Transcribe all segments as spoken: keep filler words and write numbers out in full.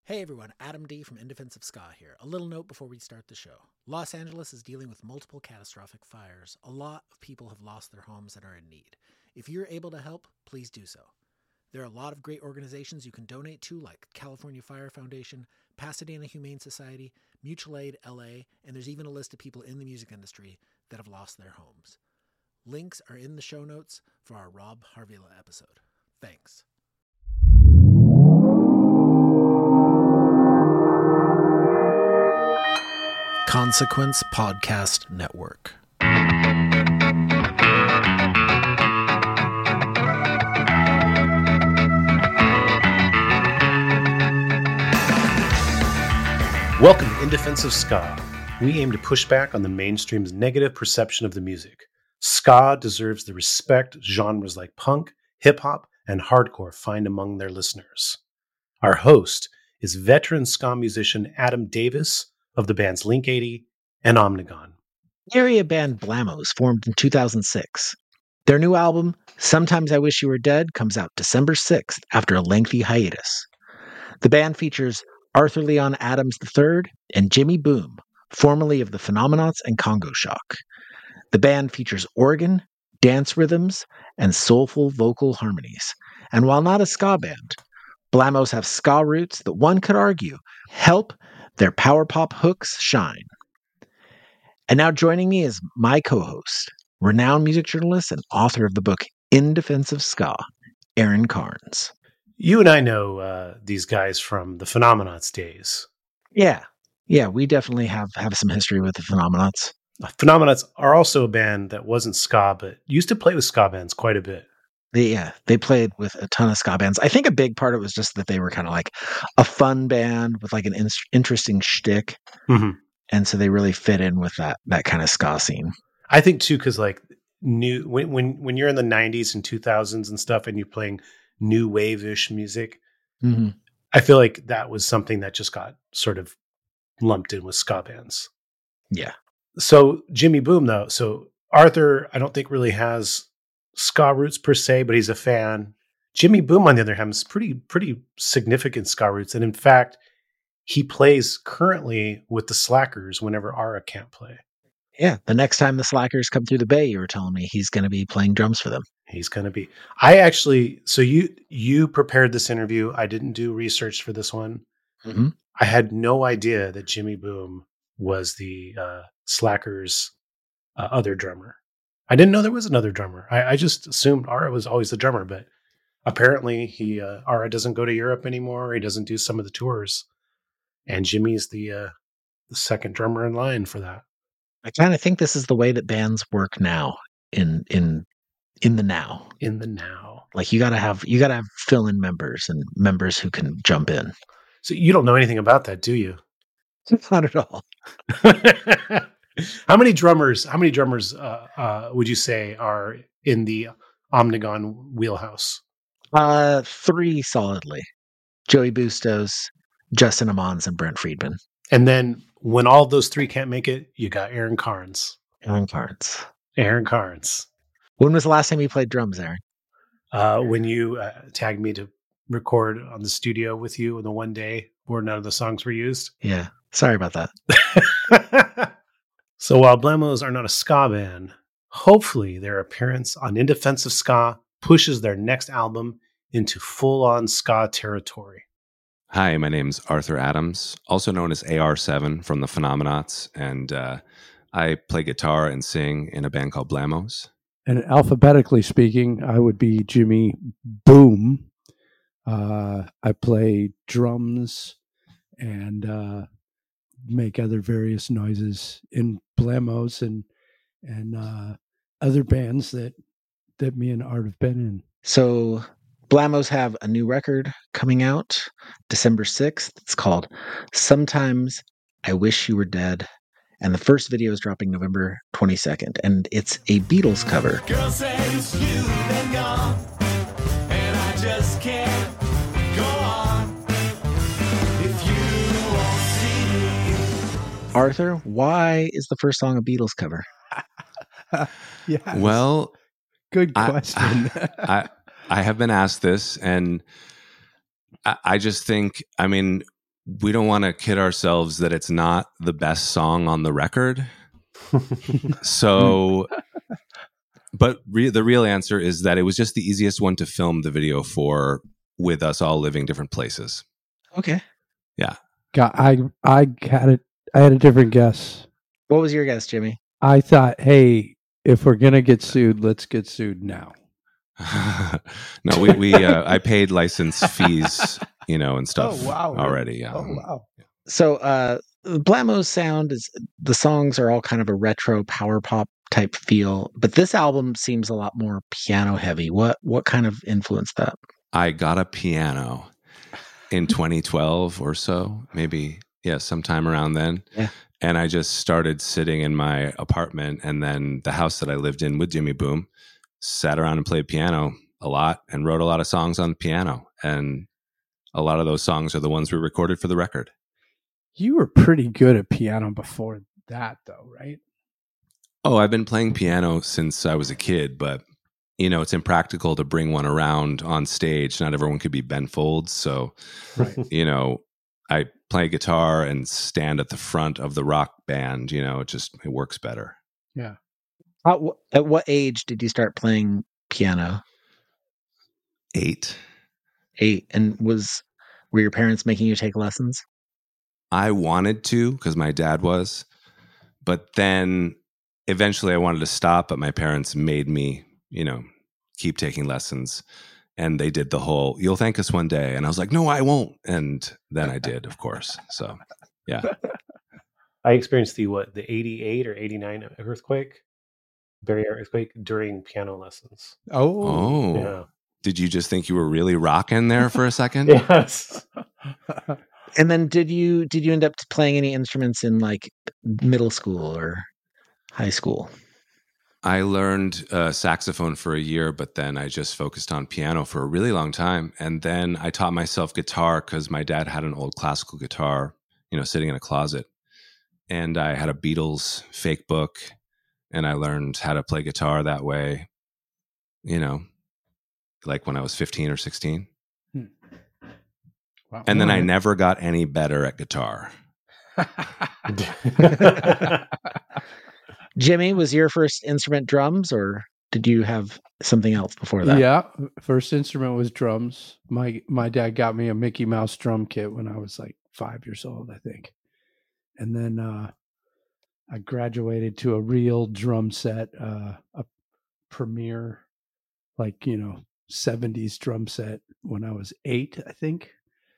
Hey everyone, Adam D from In Defense of Ska here. A little note before we start the show. Los Angeles is dealing with multiple catastrophic fires. A lot of people have lost their homes and are in need. If you're able to help, please do so. There are a lot of great organizations you can donate to, like California Fire Foundation, Pasadena Humane Society, Mutual Aid L A, and there's even a list of people in the music industry that have lost their homes. Links are in the show notes for our Rob Harvilla episode. Thanks. Consequence Podcast Network. Welcome to In Defense of Ska. We aim to push back on the mainstream's negative perception of the music. Ska deserves the respect genres like punk, hip-hop, and hardcore find among their listeners. Our host is veteran ska musician Adam Davis of the bands Link eighty and Omnigone. Area band Blamos formed in two thousand six. Their new album, Sometimes I Wish You Were Dead, comes out December sixth after a lengthy hiatus. The band features Arthur Leon Adams the third and Jimmy Boom, formerly of the Phenomenauts and Congo Shock. The band features organ, dance rhythms, and soulful vocal harmonies. And while not a ska band, Blamos have ska roots that one could argue help their power pop hooks shine. And now joining me is my co-host, renowned music journalist and author of the book In Defense of Ska, Aaron Carnes. You and I know uh, these guys from the Phenomenauts days. Yeah, yeah, we definitely have, have some history with the Phenomenauts. Phenomenauts are also a band that wasn't ska, but used to play with ska bands quite a bit. They, yeah, they played with a ton of ska bands. I think a big part of it was just that they were kind of like a fun band with like an in- interesting shtick. Mm-hmm. And so they really fit in with that that kind of ska scene. I think too, because like new when when when you're in the nineties and two thousands and stuff, and you're playing new wave-ish music, mm-hmm. I feel like that was something that just got sort of lumped in with ska bands. Yeah. So Jimmy Boom, though, so Arthur, I don't think really has ska roots per se, but he's a fan. Jimmy Boom, on the other hand, is pretty pretty significant ska roots, and in fact, he plays currently with the Slackers whenever Ara can't play. Yeah, the next time the Slackers come through the Bay, you were telling me he's going to be playing drums for them. He's going to be. I actually, so you you prepared this interview. I didn't do research for this one. Mm-hmm. I had no idea that Jimmy Boom was the uh, Slackers' uh, other drummer. I didn't know there was another drummer. I, I just assumed Ara was always the drummer, but apparently he uh, Ara doesn't go to Europe anymore. He doesn't do some of the tours, and Jimmy's the uh, the second drummer in line for that. I kind of think this is the way that bands work now. In in in the now, in the now, like you gotta have you gotta have fill-in members and members who can jump in. So you don't know anything about that, do you? Not at all. How many drummers? How many drummers uh, uh, would you say are in the Omnigone wheelhouse? Uh, three solidly: Joey Bustos, Justin Amons, and Brent Friedman. And then when all those three can't make it, you got Aaron Carnes. Aaron Carnes. Aaron Carnes. When was the last time you played drums, Aaron? Uh, when you uh, tagged me to record on the studio with you the one day where none of the songs were used. Yeah. Sorry about that. So while Blamos are not a ska band, hopefully their appearance on In Defense of Ska pushes their next album into full-on ska territory. Hi, my name's Arthur Adams, also known as A R seven from the Phenomenauts, and uh, I play guitar and sing in a band called Blamos. And alphabetically speaking, I would be Jimmy Boom. Uh, I play drums and uh, make other various noises in Blamos and and uh, other bands that that me and Art have been in. So Blamos have a new record coming out December sixth. It's called Sometimes I Wish You Were Dead. And the first video is dropping November twenty-second. And it's a Beatles cover. Girl said it's you and gone, and I just can't go on if you won't see. Arthur, why is the first song a Beatles cover? Yeah. Well, good I- question. I I have been asked this, and I, I just think, I mean, we don't want to kid ourselves that it's not the best song on the record. So, but re- the real answer is that it was just the easiest one to film the video for, with us all living different places. Okay. Got I I had it. I had a different guess. What was your guess, Jimmy? I thought, hey, if we're gonna get sued, let's get sued now. No, we, we uh, I paid license fees, you know, and stuff Oh, wow. already. Yeah. Oh wow! So, uh, Blamo's sound is the songs are all kind of a retro power pop type feel, but this album seems a lot more piano heavy. What what kind of influenced that? I got a piano in twenty twelve or so, maybe, yeah, sometime around then. Yeah. And I just started sitting in my apartment, and then the house that I lived in with Jimmy Boom, sat around and played piano a lot and wrote a lot of songs on the piano. And a lot of those songs are the ones we recorded for the record. You were pretty good at piano before that, though, right? Oh, I've been playing piano since I was a kid, but you know, it's impractical to bring one around on stage. Not everyone could be Ben Folds. So, Right. you know, I play guitar and stand at the front of the rock band. You know, it just, it works better. Yeah. At, wh- at what age did you start playing piano? Eight. Eight. And was were your parents making you take lessons? I wanted to because my dad was, but then eventually I wanted to stop, but my parents made me, you know, keep taking lessons. And they did the whole, you'll thank us one day. And I was like, no, I won't. And then I did, of course. So, yeah. I experienced the what the eighty-eight or eighty-nine earthquake, Barry earthquake during piano lessons. Oh. Oh, Yeah. did you just think you were really rocking there for a second? Yes. And then did you did you end up playing any instruments in like middle school or high school? I learned uh, saxophone for a year, but then I just focused on piano for a really long time. And then I taught myself guitar because my dad had an old classical guitar, you know, sitting in a closet. And I had a Beatles fake book, and I learned how to play guitar that way, you know, like when I was fifteen or sixteen. Wow. And then I never got any better at guitar. Jimmy, was your first instrument drums, or did you have something else before that? Yeah, first instrument was drums. My my dad got me a Mickey Mouse drum kit when I was like five years old, I think. And then uh, I graduated to a real drum set, uh, a Premier, like, you know, seventies drum set when I was eight, I think.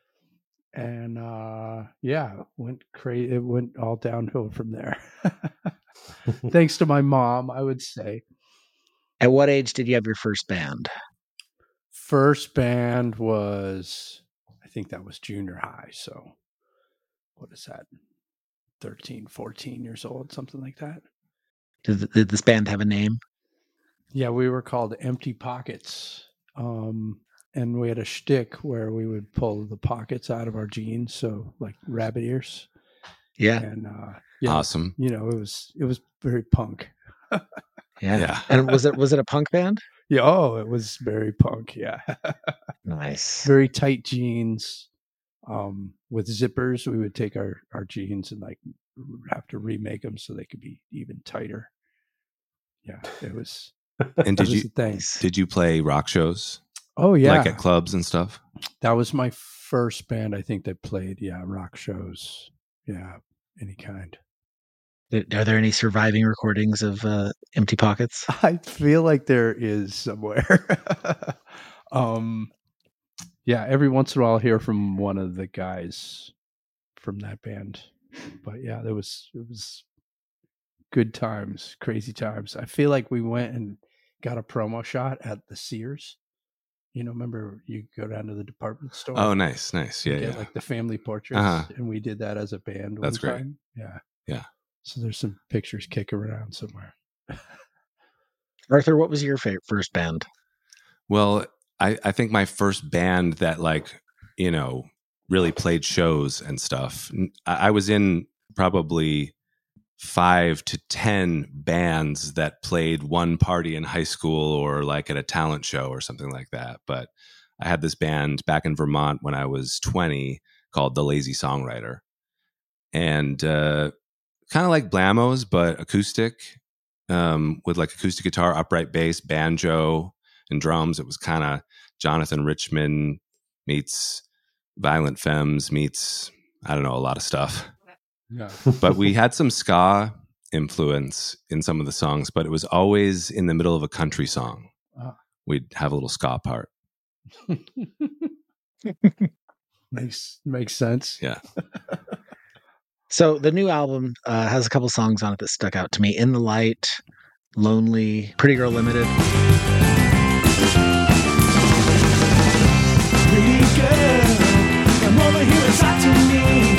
And uh, yeah, went crazy. It went all downhill from there. Thanks to my mom, I would say. At what age did you have your first band? First band was, I think that was junior high. So what is that? thirteen, fourteen years old, something like that. Did, did this band have a name? Yeah, we were called Empty Pockets. Um, and we had a shtick where we would pull the pockets out of our jeans. So like rabbit ears. Yeah. And uh, yeah, Awesome. you know, it was, it was very punk. Yeah. Yeah. And was it was it a punk band? Yeah. Oh, it was very punk. Yeah. Nice. Very tight jeans. Um, with zippers, we would take our, our jeans and like have to remake them so they could be even tighter. Yeah, it was. And did it was you a thing. did you play rock shows? Oh yeah, Like at clubs and stuff? that was my first band. I think that played yeah rock shows. Yeah, any kind. Are there any surviving recordings of uh, Empty Pockets? I feel like there is somewhere. um, yeah, every once in a while I'll hear from one of the guys from that band. But yeah, there was it was good times, crazy times. I feel like we went and got a promo shot at the Sears. You know, remember you go down to the department store? Oh, nice, nice. and Yeah, get yeah. like the family portraits, Uh-huh. and we did that as a band. One That's great. time. Yeah, Yeah. So there's some pictures kicking around somewhere. Arthur, what was your favorite first band? Well, I, I think my first band that like, you know, really played shows and stuff. I, I was in probably five to ten bands that played one party in high school or like at a talent show or something like that. But I had this band back in Vermont when I was twenty called The Lazy Songwriter. And uh, kind of like Blamos, but acoustic, um, with like acoustic guitar, upright bass, banjo, and drums. It was kind of Jonathan Richman meets Violent Femmes meets, I don't know, a lot of stuff. Yeah. But we had some ska influence in some of the songs, but it was always in the middle of a country song. Ah. We'd have a little ska part. makes makes sense. Yeah. So the new album uh, has a couple songs on it that stuck out to me. In the Light, Lonely, Pretty Girl Limited. Pretty girl, come over here and talk to me.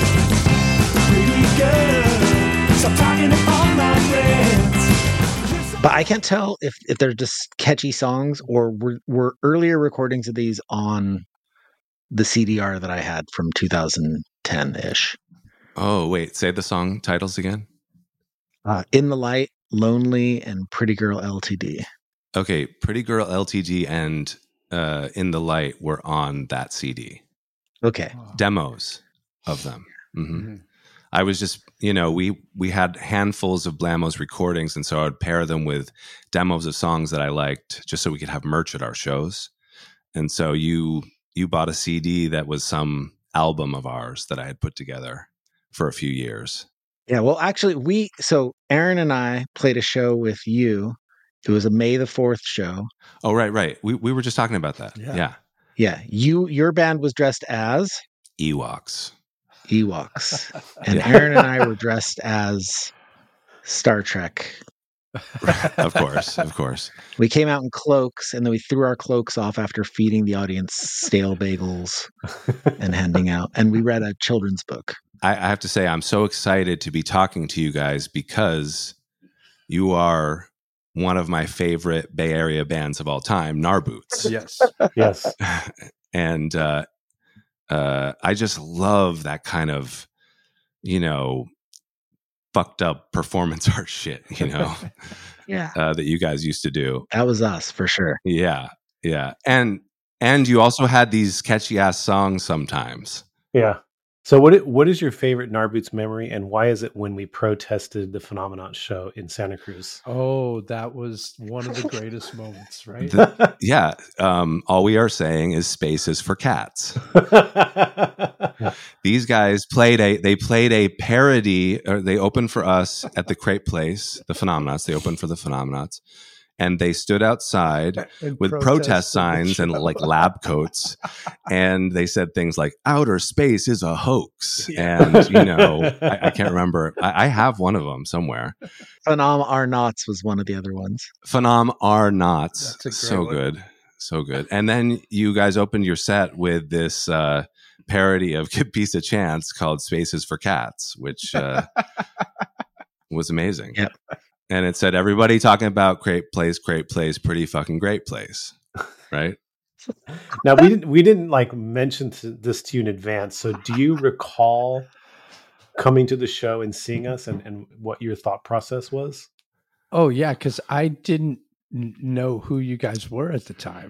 Pretty girl, stop talking to all my friends. But I can't tell if, if they're just catchy songs or were, were earlier recordings of these on the C D R that I had from two thousand ten-ish. Oh, wait. Say the song titles again. Uh, In the Light, Lonely, and Pretty Girl L T D. Okay. Pretty Girl L T D and uh, In the Light were on that C D. Okay. Demos of them. hmm Mhm. I was just, you know, we we had handfuls of Blamos recordings, and so I would pair them with demos of songs that I liked, just so we could have merch at our shows. And so you you bought a C D that was some album of ours that I had put together for a few years. Yeah, well, actually, we, so Aaron and I played a show with you. It was a May the fourth show. Oh, right, right. We we were just talking about that. Yeah. Yeah. Yeah, you, your band was dressed as Ewoks. Ewoks. And Yeah. Aaron and I were dressed as Star Trek. Of course, of course. We came out in cloaks and then we threw our cloaks off after feeding the audience stale bagels and handing out. And we read a children's book. I, I have to say, I'm so excited to be talking to you guys because you are one of my favorite Bay Area bands of all time, Narboots. Yes. Yes. And uh, uh, I just love that kind of, you know, fucked up performance art shit, you know, Yeah. uh, that you guys used to do. That was us for sure. Yeah, yeah. And and you also had these catchy ass songs sometimes. Yeah. So what i- what is your favorite Narboots memory, and why is it when we protested the Phenomenon show in Santa Cruz? Oh, that was one of the greatest moments, right? The- Yeah. Um, all we are saying is space is for cats. These guys played a they played a parody, or they opened for us at the Crepe Place, the Phenomenauts. They opened for the Phenomenauts, and they stood outside And with protest protested the signs and show. like lab coats, and they said things like "outer space is a hoax," Yeah. and you know, I, I can't remember. I, I have one of them somewhere. Phenom Are Knots was one of the other ones. Phenom are not That's a great so one. good, so good. And then you guys opened your set with this uh, parody of Give Peace a Chance called "Spaces for Cats," which uh, was amazing. Yep. And it said, "Everybody talking about Crepe Place, Crepe Place, pretty fucking great place," right? Now we didn't we didn't like mention to, this to you in advance. So do you recall coming to the show and seeing us, and, and what your thought process was? Oh yeah, because I didn't n- know who you guys were at the time.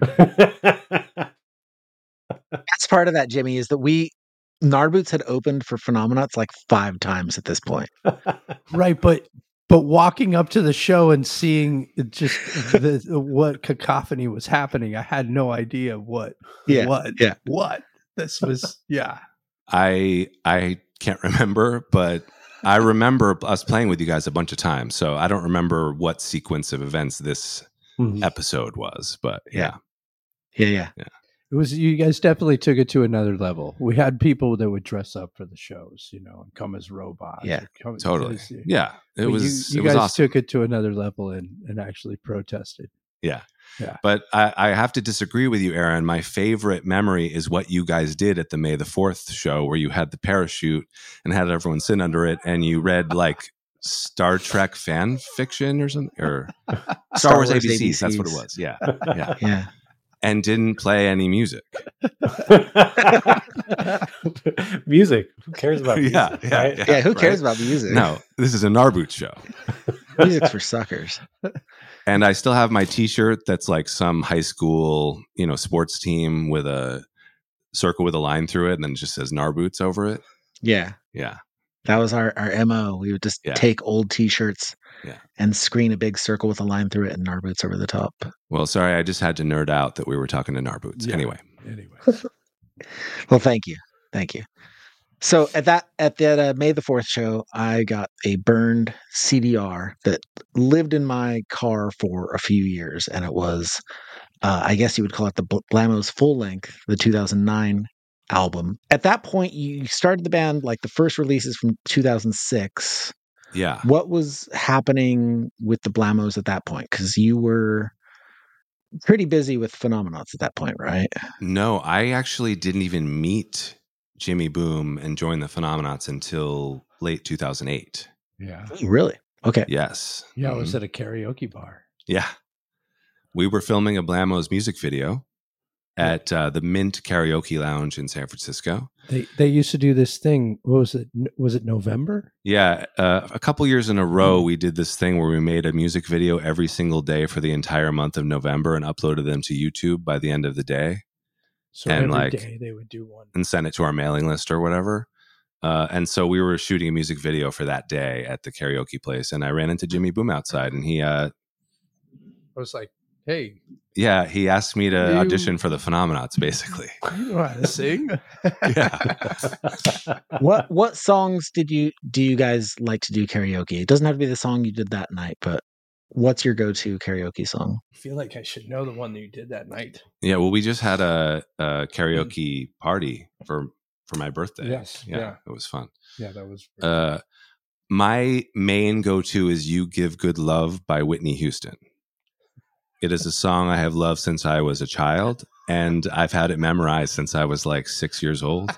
That's part of that, Jimmy, is that we, Narboots had opened for Phenomenauts like five times at this point. Right, but but walking up to the show and seeing it just the, what cacophony was happening, I had no idea what Yeah, what yeah. what this was. Yeah, I I can't remember, but I remember us playing with you guys a bunch of times. So I don't remember what sequence of events this Mhm. episode was, but yeah. Yeah, yeah. it was. You guys definitely took it to another level. We had people that would dress up for the shows, you know, and come as robots. Yeah, or come, Totally. as- Yeah. It but was You, you it was guys awesome. took it to another level and and actually protested. Yeah. Yeah. But I, I have to disagree with you, Aaron. My favorite memory is what you guys did at the May the fourth show, where you had the parachute and had everyone sit under it, and you read like Star Trek fan fiction or something, or Star, Wars, A B Cs. That's what it was. Yeah. Yeah. Yeah. And didn't play any music. Music. Who cares about music? Yeah, yeah, right? yeah. Yeah, who cares right? about music? No, this is a Narboot show. Music's for suckers. And I still have my T-shirt that's like some high school, you know, sports team with a circle with a line through it, and then it just says Nar Boots over it. Yeah. Yeah. That was our, our M O. We would just Yeah. take old t-shirts Yeah. and screen a big circle with a line through it and Nar Boots over the top. Well, sorry, I just had to nerd out that we were talking to Nar Boots. Yeah. Anyway. Anyways. Well, thank you. Thank you. So at that at that uh, May the fourth show, I got a burned C D R that lived in my car for a few years, and it was, uh, I guess you would call it the Bl- Blamos full length, the two thousand nine album. At that point, you started the band, like the first releases from two thousand six. Yeah. What was happening with the Blamos at that point? Because you were pretty busy with Phenomenauts at that point, right? No, I actually didn't even meet Jimmy Boom and join the Phenomenauts until late two thousand eight. Yeah. Really? Okay. Yes. Yeah, I was Mhm. at a karaoke bar. Yeah. We were filming a Blamos music video at uh, the Mint Karaoke Lounge in San Francisco. They they used to do this thing. What was it? Was it November? Yeah. Uh, a couple years in a row, we did this thing where we made a music video every single day for the entire month of November and uploaded them to YouTube by the end of the day So And, every like- day they would do one. and sent it to our mailing list or whatever. Uh, and so we were shooting a music video for that day at the karaoke place. And I ran into Jimmy Boom outside, and he, uh, I was like, "Hey, yeah, he asked me to You- audition for the Phenomenauts, basically. you know how to sing?" Yeah. What what songs did you do you guys like to do karaoke? It doesn't have to be the song you did that night, but what's your go-to karaoke song? I feel like I should know the one that you did that night. Yeah, well, we just had a, a karaoke party for for my birthday. Yes, yeah, yeah. it was fun. Yeah, that was. Uh, my main go-to is "You Give Good Love" by Whitney Houston. It is a song I have loved since I was a child, and I've had it memorized since I was like six years old.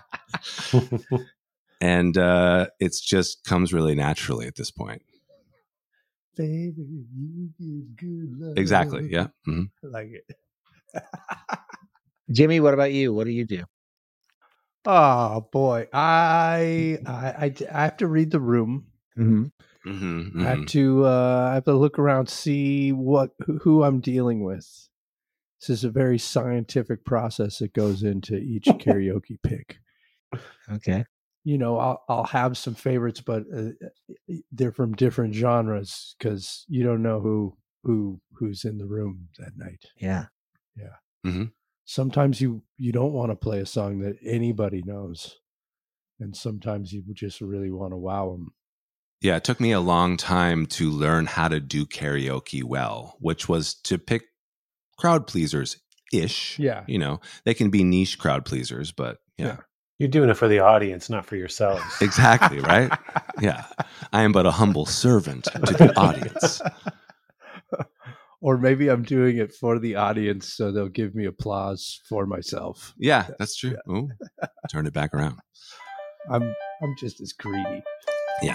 And uh, it's just comes really naturally at this point. Baby, you give good love. Exactly. Yeah. Mhm. I like it. Jimmy, what about you? What do you do? Oh boy, I, I I I have to read the room. Mm-hmm. Mhm, I have mhm. to uh, I have to look around, see what who, who I'm dealing with. This is a very scientific process that goes into each karaoke pick. Okay. You know, I'll I'll have some favorites, but uh, they're from different genres because you don't know who who who's in the room that night. Yeah. Sometimes you you don't want to play a song that anybody knows, and sometimes you just really want to wow them. Yeah, it took me a long time to learn how to do karaoke well, which was to pick crowd pleasers ish. Yeah. You know, they can be niche crowd pleasers, but yeah, Yeah. You're doing it for the audience, not for yourselves. exactly. Right. Yeah. I am but a humble servant to the audience. Or maybe I'm doing it for the audience so they'll give me applause for myself. Yeah, that's true. Ooh, turn it back around. I'm I'm just as greedy. Yeah.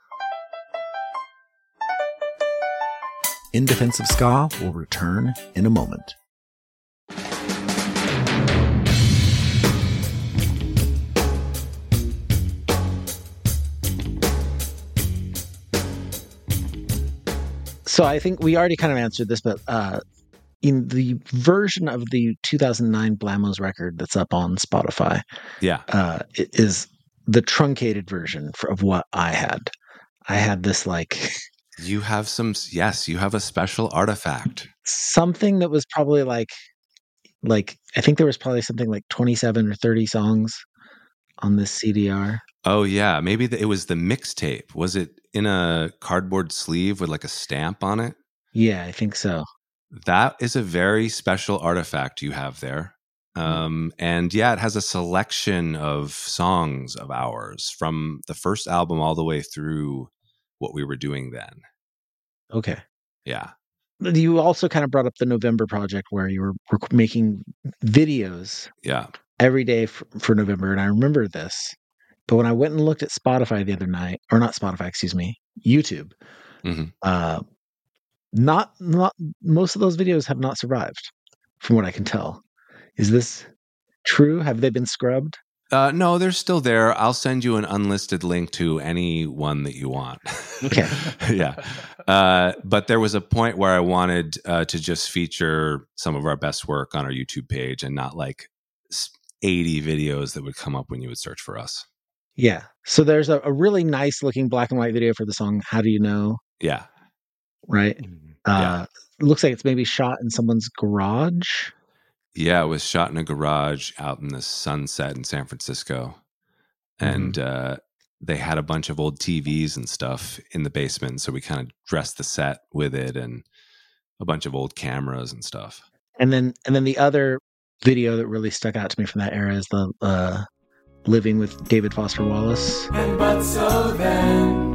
In Defense of Ska will return in a moment. So I think we already kind of answered this, but uh, in the version of the two thousand nine Blamos record that's up on Spotify, Yeah. uh, it is the truncated version for, of what I had. I had this like You have some, yes, you have a special artifact. something that was probably like like I think there was probably something like twenty-seven or thirty songs on this C D R. Oh, yeah. Maybe the, it was the mixtape. Was it in a cardboard sleeve with like a stamp on it? Yeah, I think so. That is a very special artifact you have there. Um, and yeah, it has a selection of songs of ours from the first album all the way through what we were doing then. Okay. Yeah. You also kind of brought up the November project where you were rec- making videos Yeah. every day for, for November, and I remember this. But when I went and looked at Spotify the other night, or not Spotify, excuse me, YouTube, Mhm. uh, not not most of those videos have not survived, from what I can tell. Is this true? Have they been scrubbed? Uh, no, they're still there. I'll send you an unlisted link to any one that you want. Okay. Yeah. Uh, but there was a point where I wanted uh, to just feature some of our best work on our YouTube page and not like s- eighty videos that would come up when you would search for us. Yeah. So there's a, a really nice looking black and white video for the song How Do You Know? Yeah. Right? Uh, Yeah. It looks like it's maybe shot in someone's garage. Yeah, it was shot in a garage out in the sunset in San Francisco. And uh, they had a bunch of old T Vs and stuff in the basement. So we kind of dressed the set with it and a bunch of old cameras and stuff. And then and then the other video that really stuck out to me from that era is the uh, Living with David Foster Wallace. And but so then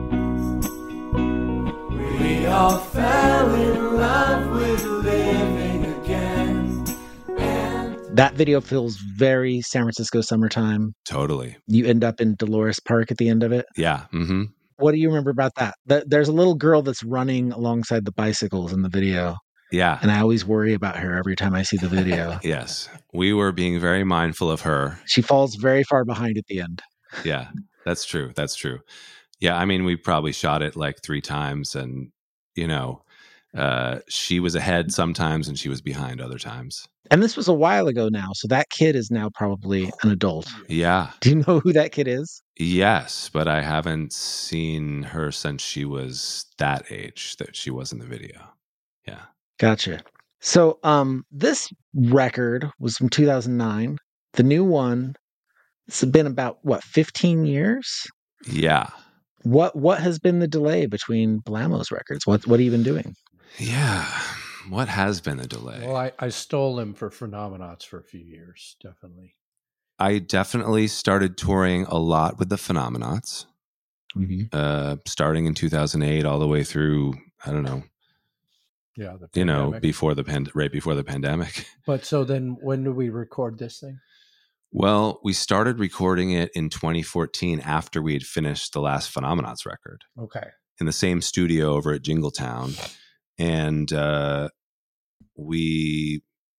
we all fell in love with living again. And That video feels very San Francisco summertime. Totally. You end up in Dolores Park at the end of it. Yeah. Mm-hmm. What do you remember about that? Th- There's a little girl that's running alongside the bicycles in the video. Yeah. And I always worry about her every time I see the video. Yes. We were being very mindful of her. She falls very far behind at the end. Yeah, that's true. That's true. Yeah. I mean, we probably shot it like three times and, you know, uh, she was ahead sometimes and she was behind other times. And this was a while ago now. So that kid is now probably an adult. Yeah. Do you know who that kid is? Yes, but I haven't seen her since she was that age that she was in the video. Yeah. Gotcha. So um, this record was from two thousand nine. The new one, it's been about, what, fifteen years? Yeah. What what has been the delay between Blamo's records? What what have you been doing? Yeah. What has been the delay? Well, I, I stole him for Phenomenauts for a few years, definitely. I definitely started touring a lot with the Phenomenauts, uh, starting in two thousand eight all the way through, I don't know, Yeah, the you know, pandemic. before the pand- right before the pandemic. But so then when do we record this thing? Well, we started recording it in twenty fourteen after we had finished the last Phenomenauts record Okay. in the same studio over at Jingletown. And uh, we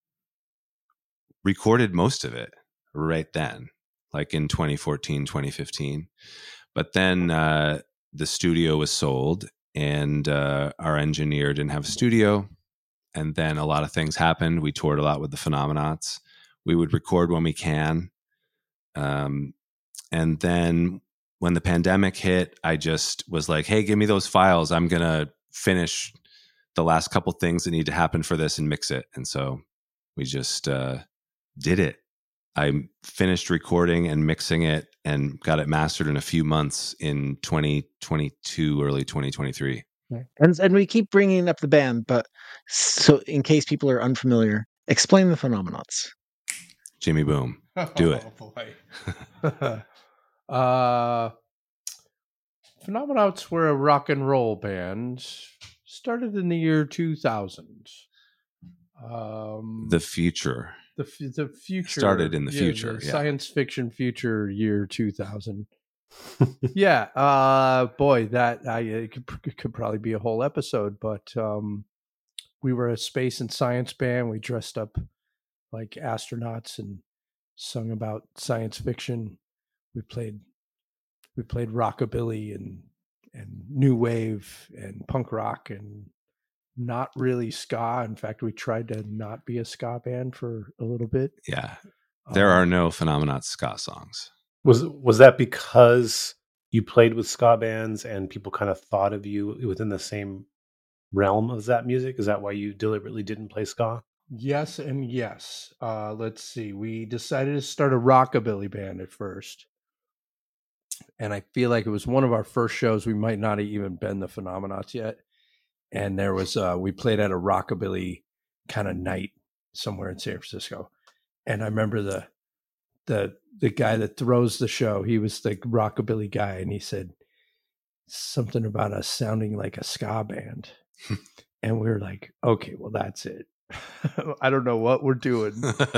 recorded most of it right then, like in twenty fourteen, twenty fifteen. But then uh, the studio was sold and uh, our engineer didn't have a studio. And then a lot of things happened. We toured a lot with the Phenomenauts. We would record when we can. Um, and then when the pandemic hit, I just was like, hey, give me those files. I'm going to finish the last couple things that need to happen for this and mix it. And so we just uh, did it. I finished recording and mixing it and got it mastered in a few months in twenty twenty-two, early twenty twenty-three. And and we keep bringing up the band, but so in case people are unfamiliar, explain the Phenomenauts. Jimmy Boom. Do it. Oh, boy. uh, Phenomenauts were a rock and roll band. Started in the year two thousand. Um, The future. the f- the future Started in the future, the yeah. science fiction future year two thousand. Yeah, uh, boy, that I it could, it could probably be a whole episode. But um, we were a space and science band. We dressed up like astronauts and sung about science fiction. We played we played rockabilly and and new wave and punk rock and not really ska. In fact, we tried to not be a ska band for a little bit. Yeah. There Um, are no Phenomenauts ska songs. Was was that because you played with ska bands and people kind of thought of you within the same realm of that music? Is that why you deliberately didn't play ska? Yes and yes. Uh, let's see. We decided to start a rockabilly band at first. And I feel like it was one of our first shows. We might not have even been the Phenomenauts yet. And there was, uh, we played at a rockabilly kind of night somewhere in San Francisco. And I remember the, the, the guy that throws the show, he was the rockabilly guy. And he said something about us sounding like a ska band. And we were like, okay, well, that's it. I don't know what we're doing,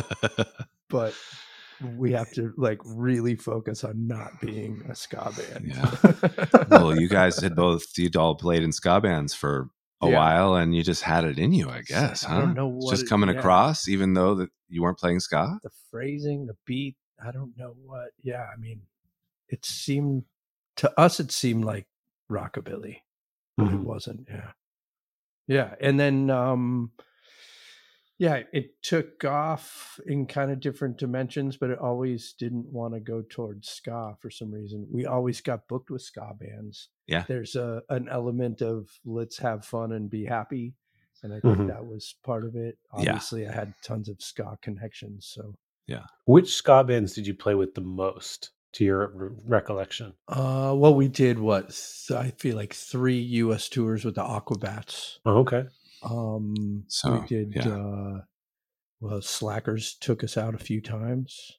but we have to like really focus on not being a ska band. Yeah. Well, you guys had both, you'd all played in ska bands for a Yeah. while and you just had it in you, I guess. I huh? don't know what Just it- coming yeah. across, even though that you weren't playing ska. The phrasing, the beat, I don't know what. Yeah, I mean, it seemed to us, it seemed like rockabilly, but it Mhm. wasn't. Yeah, yeah, and then um, Yeah, it took off in kind of different dimensions, but it always didn't want to go towards ska for some reason. We always got booked with ska bands. Yeah. There's a an element of let's have fun and be happy. And I think Mhm. that was part of it. Yeah. Obviously, I had tons of ska connections. So, Which ska bands did you play with the most, to your re- recollection? uh, well, we did what th- I feel like three U S tours with the Aquabats. Oh, okay. Um, So, we did. yeah. Uh, well, Slackers took us out a few times.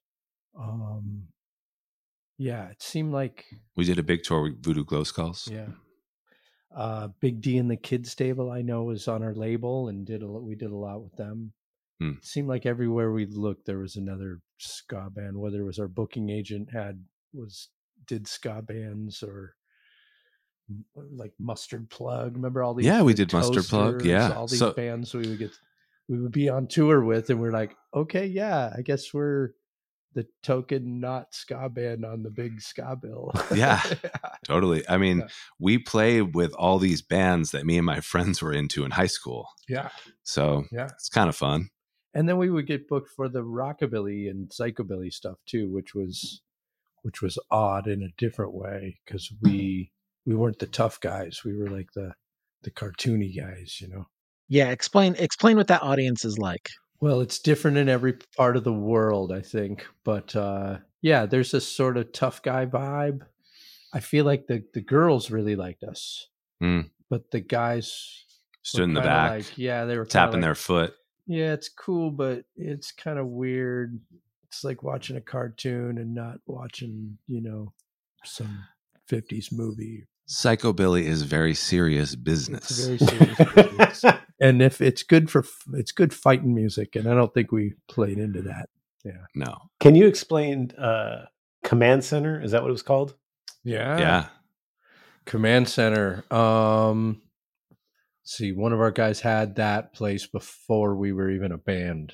Um, yeah, it seemed like We did a big tour with Voodoo Glow Skulls. yeah. Uh, Big D and the Kids Stable I know was on our label and did a lo- we did a lot with them. Hmm. It seemed like everywhere we looked there was another ska band. Whether it was our booking agent had was did ska bands or m- like Mustard Plug. Remember all these? Yeah, we the did Mustard Plug, Toasters, yeah. all these So- bands we would get we would be on tour with, and we're like, okay, yeah, I guess we're the token not ska band on the big ska bill. Yeah. Totally. I mean, Yeah. we played with all these bands that me and my friends were into in high school. yeah. So Yeah. it's kind of fun. And then we would get booked for the rockabilly and psychobilly stuff too, which was which was odd in a different way because we we weren't the tough guys. We were like the the cartoony guys, you know. Yeah, explain explain what that audience is like. Well, it's different in every part of the world, I think. But uh yeah, there's this sort of tough guy vibe. I feel like the the girls really liked us. Mm. But the guys Stood were in the kinda back, like, yeah, they were kinda tapping like, their foot. yeah, it's cool, but it's kind of weird. It's like watching a cartoon and not watching, you know, some fifties movie. Psychobilly is very serious business. It's very serious business. And if it's good for it's good fighting music, and I don't think we played into that. No. Can you explain uh, Command Center? Is that what it was called? Yeah. Yeah. Command Center. Um see, one of our guys had that place before we were even a band.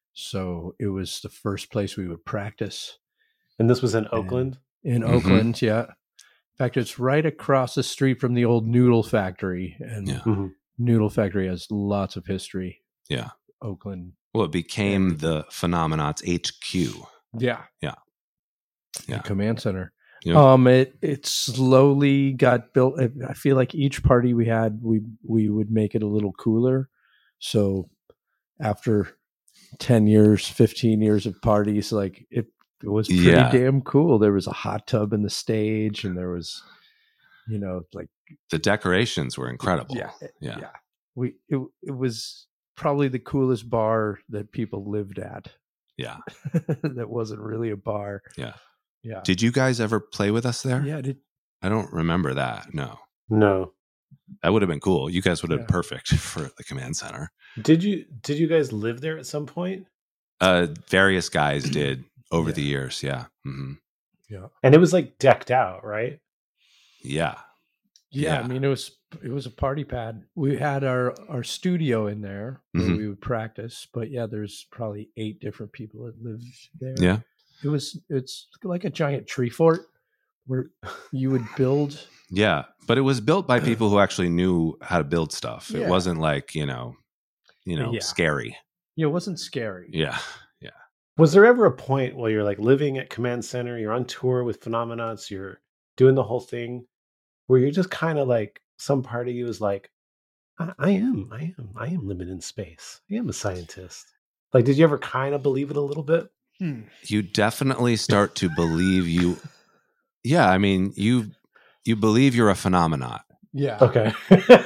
So it was the first place we would practice. And this was in Oakland? In Mhm. Oakland, yeah. In fact, it's right across the street from the old Noodle Factory, and Yeah. Mhm. Noodle Factory has lots of history. Yeah. Oakland, Well, it became the Phenomenauts H Q. yeah, Yeah. the Yeah. command center. Yep. Um, it it slowly got built. I feel like each party we had, we we would make it a little cooler. So after ten years, fifteen years of parties, like it, it was pretty Yeah. damn cool. There was a hot tub in the stage, and there was, you know, like The decorations were incredible. Yeah, Yeah. yeah. We it it was probably the coolest bar that people lived at. Yeah. That wasn't really a bar. Yeah. Yeah. Did you guys ever play with us there? Yeah, did, I don't remember that. No. No. That would have been cool. You guys would have Yeah. been perfect for the command center. Did you did you guys live there at some point? Uh, various guys did over Yeah. the years. Yeah. hmm yeah. And it was like decked out, right? Yeah. Yeah, Yeah. I mean it was it was a party pad. We had our our studio in there where Mhm. we would practice, but yeah, there's probably eight different people that lived there. Yeah. It was it's like a giant tree fort where you would build. Yeah. But it was built by people who actually knew how to build stuff. It Yeah. wasn't like, you know, you know, Yeah. scary. Yeah, it wasn't scary. Yeah. Was there ever a point where you're like living at Command Center, you're on tour with Phenomenauts, you're doing the whole thing, where you're just kind of like some part of you is like, I, I am, I am, I am living in space. I am a scientist. Like, did you ever kind of believe it a little bit? Hmm. You definitely start to believe you. Yeah. I mean, you, you believe you're a phenomenon. Yeah. Okay.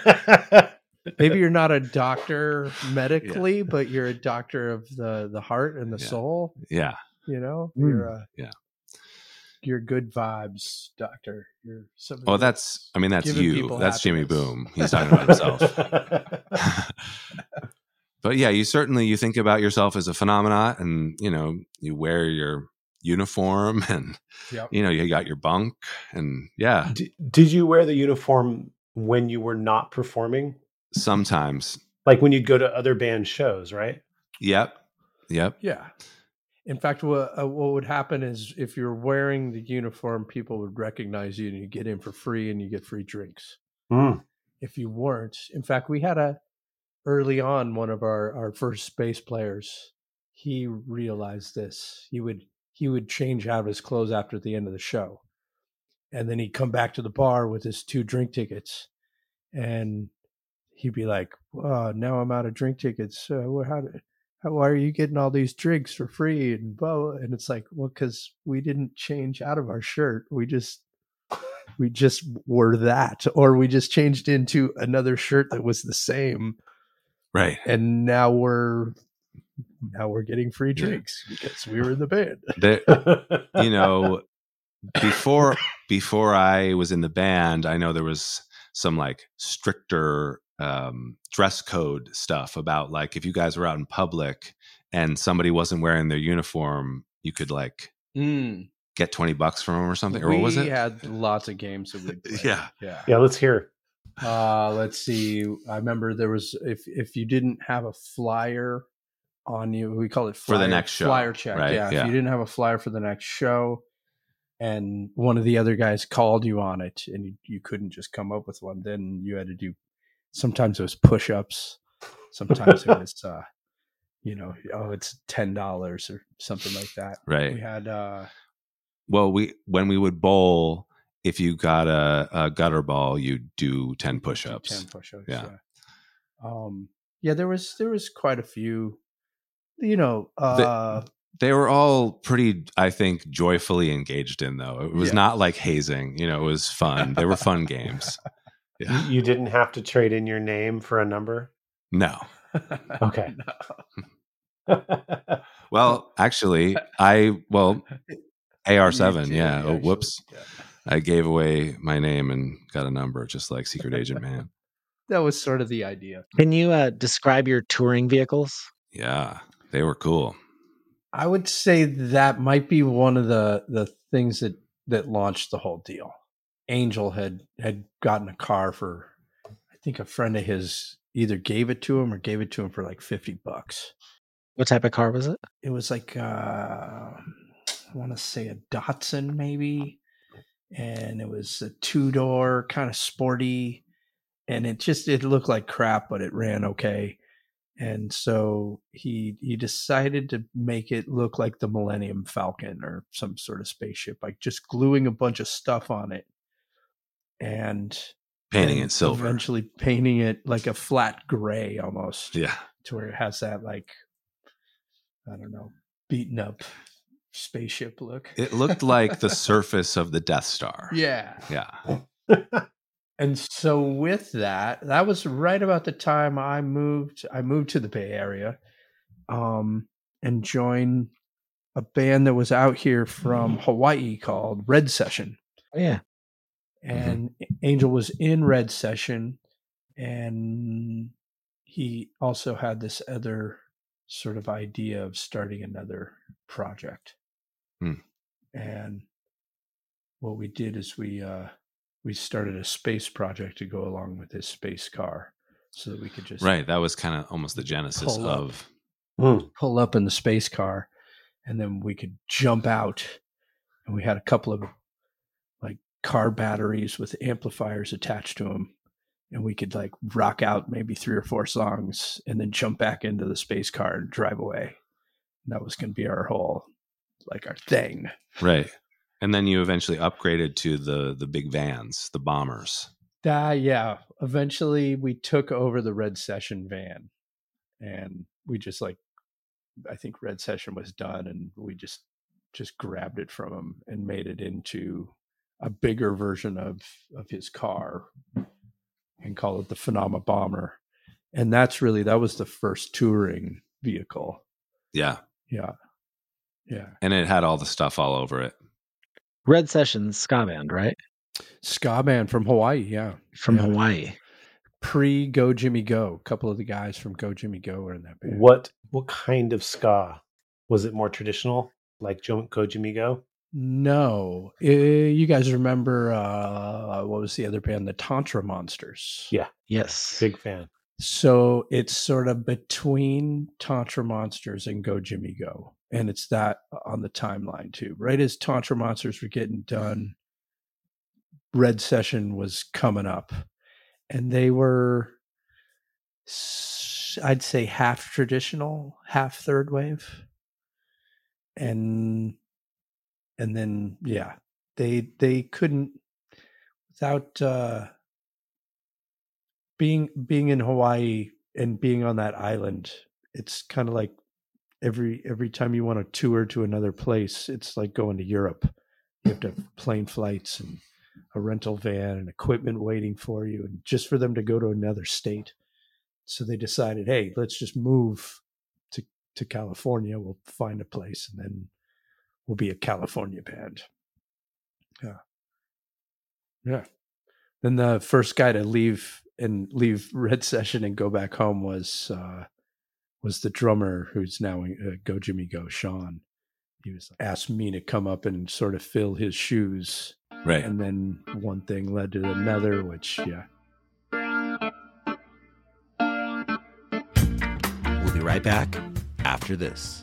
Maybe you're not a doctor medically, but you're a doctor of the the heart and the Yeah. soul. Yeah. You know, Mm. you're a Yeah. You're good vibes doctor. You're somebody. Oh, that's, I mean, that's Giving you. people That's Jimmy happiness. Boom. He's talking about himself. But yeah, you certainly, you think about yourself as a phenomenon and, you know, you wear your uniform and, Yep. you know, you got your bunk and yeah, D- did you wear the uniform when you were not performing? sometimes. Like when you'd go to other band shows, right? Yep. Yep. Yeah. In fact, what uh, what would happen is if you're wearing the uniform, people would recognize you, and you get in for free, and you get free drinks. Mm. If you weren't, in fact, we had a early on, one of our, our first bass players, he realized this. He would he would change out his clothes after the end of the show. And then he'd come back to the bar with his two drink tickets. And he'd be like, oh, now I'm out of drink tickets. Uh, well, how, how, why are you getting all these drinks for free? And blah, blah. And it's like, well, because we didn't change out of our shirt. We just we just were that, or we just changed into another shirt that was the same. Right. And now we're now we're getting free Yeah. drinks because we were in the band. There, you know, before before I was in the band, I know there was some like stricter um, dress code stuff about like if you guys were out in public and somebody wasn't wearing their uniform, you could like Mm. get twenty bucks from them or something. Or We what was it? had lots of games that we played. Yeah. Yeah. Yeah, let's hear. Uh, let's see. I remember there was if if you didn't have a flyer on you, we call it flyer, For the next show, flyer check. right? Yeah, Yeah. if you didn't have a flyer for the next show, and one of the other guys called you on it, and you, you couldn't just come up with one, then you had to do. Sometimes it was push-ups. Sometimes it was, uh, you know, oh, it's ten dollars or something like that. Right. We had. Uh, Well, we when we would bowl, if you got a, a gutter ball, you'd do ten push-ups. ten push-ups. Yeah. Yeah. Um, yeah, there was there was quite a few. You know, The- uh, They were all pretty, I think, joyfully engaged in, though. It was Yeah. not like hazing. You know, it was fun. They were fun games. You, Yeah. you didn't have to trade in your name for a number? No. Okay. Well, actually, I, well, A R seven. You Yeah. did, Oh, actually, whoops. yeah. I gave away my name and got a number, just like Secret Agent Man. That was sort of the idea. Can you uh, describe your touring vehicles? Yeah. They were cool. I would say that might be one of the the things that that launched the whole deal. Angel had had gotten a car for, I think a friend of his either gave it to him or gave it to him for like fifty bucks. What type of car was it? It was like uh, I want to say a Datsun maybe, and it was a two door, kind of sporty, and it just it looked like crap, but it ran okay. And so he he decided to make it look like the Millennium Falcon or some sort of spaceship, like just gluing a bunch of stuff on it and Painting and it silver. eventually painting it like a flat gray almost, Yeah. to where it has that like, I don't know, beaten up spaceship look. It looked like the surface of the Death Star. Yeah. Yeah. And so with that, that was right about the time I moved. I moved to the Bay Area, um, and joined a band that was out here from Hawaii called Red Session. Oh, yeah. And Angel was in Red Session, and he also had this other sort of idea of starting another project. Hmm. And what we did is we uh, we started a space project to go along with his space car, so that we could just Right. That was kind of almost the genesis Pull up. of. Hmm. pull up in the space car, and then we could jump out. And we had a couple of like car batteries with amplifiers attached to them, and we could like rock out maybe three or four songs and then jump back into the space car and drive away. And that was going to be our whole, like our thing. Right. And then you eventually upgraded to the the big vans, the bombers. Uh, yeah. Eventually we took over the Red Session van, and we just like, I think Red Session was done, and we just, just grabbed it from him and made it into a bigger version of, of his car and call it the Phenomena Bomber. And that's really, that was the first touring vehicle. Yeah. Yeah. Yeah. And it had all the stuff all over it. Red Sessions ska band, right? Ska band from Hawaii. Yeah. From Yeah. Hawaii. Pre Go Jimmy Go. A couple of the guys from Go Jimmy Go were in that band. What what kind of ska? Was it more traditional, like Jo- Go Jimmy Go? No. Eh, you guys remember, uh, what was the other band? The Tantra Monsters. Yeah, Yes. big fan. So it's sort of between Tantra Monsters and Go Jimmy Go. And it's that on the timeline too. Right as Tantra Monsters were getting done, Red Session was coming up. And they were s- I'd say half traditional, half third wave. And and then yeah, they they couldn't without uh being being in Hawaii and being on that island. It's kind of like every every time you want to tour to another place, it's like going to Europe. You have to have plane flights and a rental van and equipment waiting for you, and just for them to go to another state. So they decided, hey, let's just move to to California. We'll find a place, and then we'll be a California band. Yeah, yeah. Then the first guy to leave and leave Red Session and go back home was uh, was the drummer who's now in uh, Go Jimmy Go, Sean. He was asked me to come up and sort of fill his shoes. Right. And then one thing led to another, which, yeah. We'll be right back after this.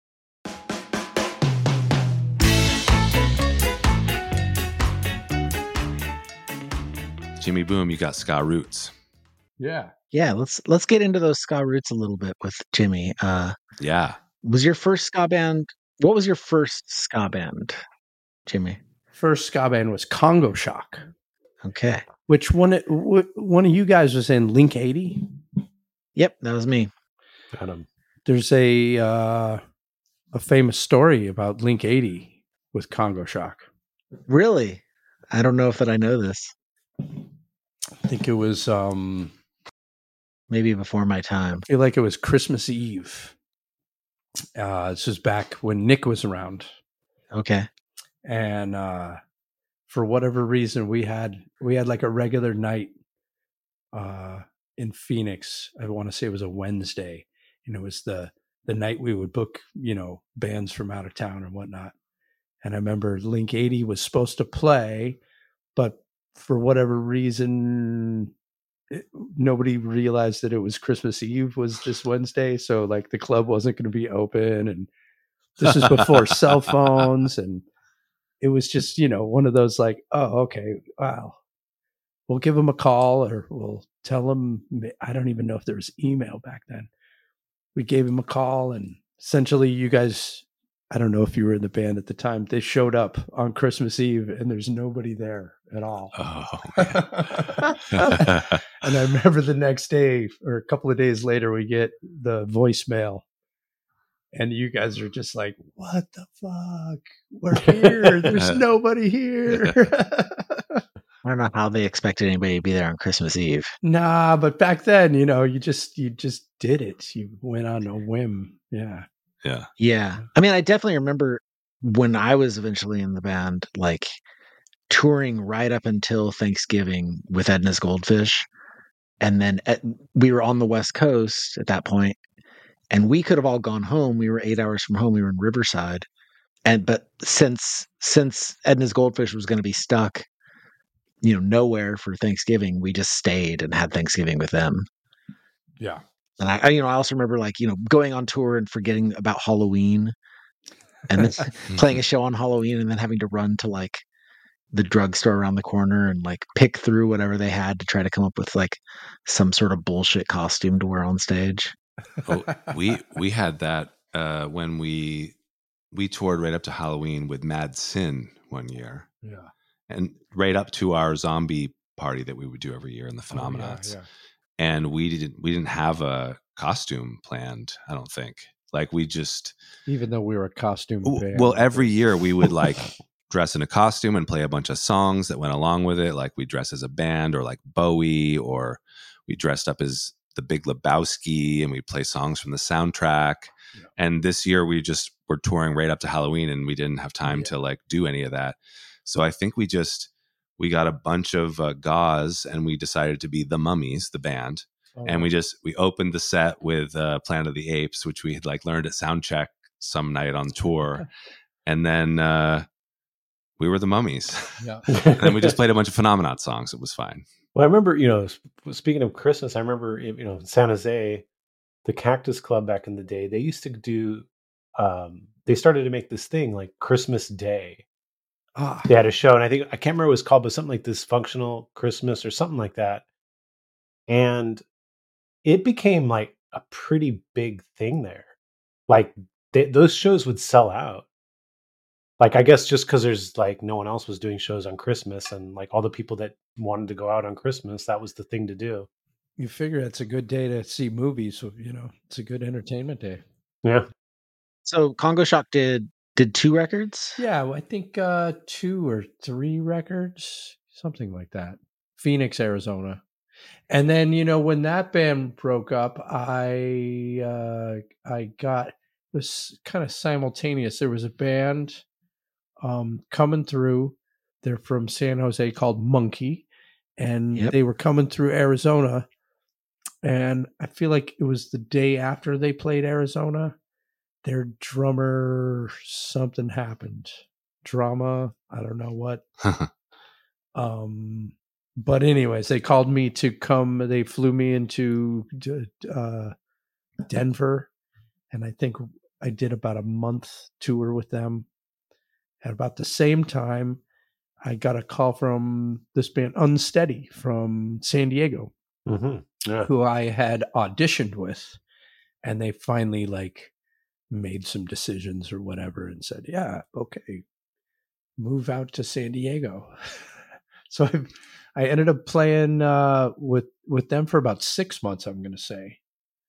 Jimmy Boom, you got ska roots. Yeah. Yeah, let's let's get into those ska roots a little bit with Jimmy. Uh, Yeah. was your first ska band? What was your first ska band, Jimmy? First ska band was Congo Shock, Okay. which one, wh- one of you guys was in Link eighty. Yep, that was me. Got 'em. There's a uh, a famous story about Link eighty with Congo Shock. Really? I don't know if that I know this. I think it was, um, Maybe before my time. I feel like it was Christmas Eve. Uh, this was back when Nick was around. Okay. And uh, for whatever reason, we had we had like a regular night uh, in Phoenix. I want to say it was a Wednesday, and it was the the night we would book, you know, bands from out of town and whatnot. And I remember Link eighty was supposed to play, but for whatever reason, it, nobody realized that it was Christmas Eve was this Wednesday. So like the club wasn't going to be open, and this is before cell phones, and it was just, you know, one of those like, oh, okay, wow, we'll give them a call or we'll tell them. I don't even know if there was email back then. We gave him a call, and essentially you guys, I don't know if you were in the band at the time, they showed up on Christmas Eve and there's nobody there at all. Oh, And I remember the next day or a couple of days later, we get the voicemail. And you guys are just like, what the fuck? We're here. There's nobody here. I don't know how they expected anybody to be there on Christmas Eve. Nah, but back then, you know, you just you just did it. You went on a whim. Yeah. yeah. Yeah. I mean, I definitely remember when I was eventually in the band, like touring right up until Thanksgiving with Edna's Goldfish. And then at, we were on the West Coast at that point, and we could have all gone home. We were eight hours from home. We were in Riverside. And but since since Edna's Goldfish was going to be stuck, you know, nowhere for Thanksgiving, we just stayed and had Thanksgiving with them. Yeah. And I, I you know, I also remember like, you know, going on tour and forgetting about Halloween and then playing a show on Halloween and then having to run to like the drugstore around the corner and like pick through whatever they had to try to come up with like some sort of bullshit costume to wear on stage. Oh, we we had that uh, when we we toured right up to Halloween with Mad Sin one year. Yeah. And right up to our zombie party that we would do every year in the Phenomenauts. Oh, yeah, yeah. And we didn't we didn't have a costume planned, I don't think. Like we just Even though we were a costume band. well, every year we would like dress in a costume and play a bunch of songs that went along with it. Like we dress as a band or like Bowie, or we dressed up as the Big Lebowski and we play songs from the soundtrack. Yeah. And this year we just were touring right up to Halloween and we didn't have time Yeah. to like do any of that. So I think we just, we got a bunch of uh, gauze and we decided to be the Mummies, the band. Oh, And we just, we opened the set with uh, Planet of the Apes, which we had like learned at soundcheck some night on tour. And then uh, we were the Mummies. yeah. And then we just played a bunch of Phenomenaut songs. It was fine. Well, I remember, you know, sp- speaking of Christmas, I remember, you know, in San Jose, the Cactus Club back in the day, they used to do, um, they started to make this thing like Christmas Day. Ah, They had a show, and I think, I can't remember what it was called, but something like Dysfunctional Christmas or something like that. And it became like a pretty big thing there. Like they, those shows would sell out. Like, I guess just because there's like no one else was doing shows on Christmas, and like all the people that wanted to go out on Christmas, that was the thing to do. You figure it's a good day to see movies. So, you know, it's a good entertainment day. Yeah. So Congo Shock did did two records. Yeah, well, I think uh, two or three records, something like that. Phoenix, Arizona. And then, you know, when that band broke up, I uh, I got, it was kind of simultaneous. There was a band um, coming through. They're from San Jose called Monkey, and Yep. they were coming through Arizona. And I feel like it was the day after they played Arizona. Their drummer, something happened. Drama, I don't know what. Um, but anyways, they called me to come. They flew me into uh, Denver, and I think I did about a month tour with them. At about the same time, I got a call from this band Unsteady from San Diego, Mm-hmm. Yeah. who I had auditioned with, and they finally like made some decisions or whatever and said, yeah, okay, move out to San Diego. So I, I ended up playing uh, with, with them for about six months, I'm going to say,